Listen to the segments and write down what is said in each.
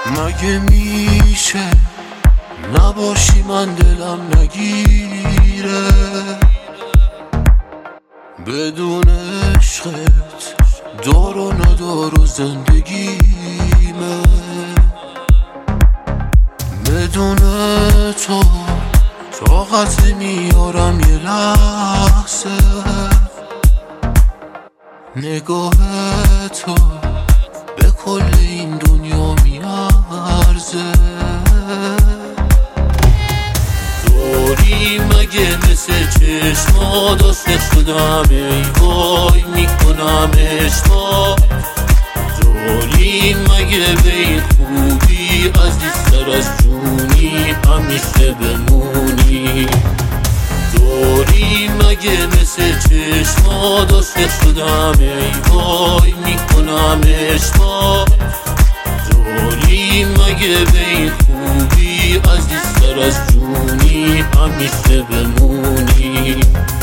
مگه میشه نباشی من دلم نگیره بدون عشقت دار و ندار و زندگیمه بدون تو طاقت میارم یه لحظه نگاه تو به کل این دنیا میارزه دوری مگه مثل چشما داشته شدم ای وای میکنم اشما دوری مگه به این خوبی عزیزتر از جونی همیشه بمونی دوری مگه مثل چشما داشته شدم ای وای میکنم اشما دوری مگه به این خوبی عزیزتر از جونی همیشه بمونی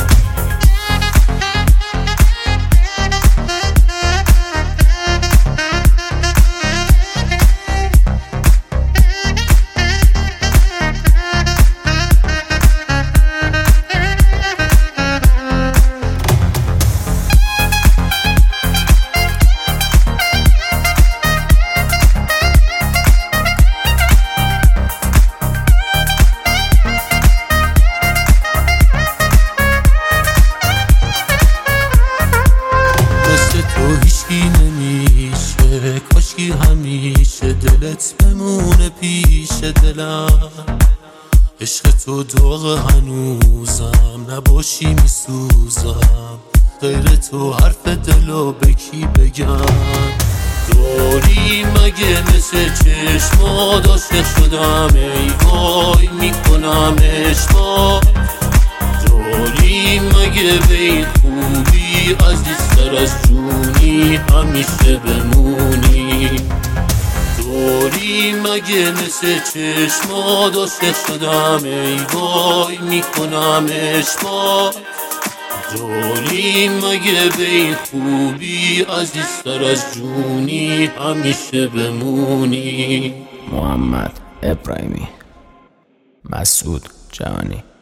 تو هیچکی نمیشه کاشکی همیشه دلت بمونه پیش دلم عشق تو داغ هنوزم نباشی میسوزم غیر تو حرف دلو به کی بگم دوری مگه مثل چشما داشته شدم ای وای میکنم اشما دوری مگه به این خوبی عزیزتر از جونی همیشه بمونی دوری مگه مثل چشما داشته شدم ای وای میکنم اشما دوری مگه به این خوبی عزیزتر از جونی همیشه بمونی محمد ابراهیمی، مسعود جهانی.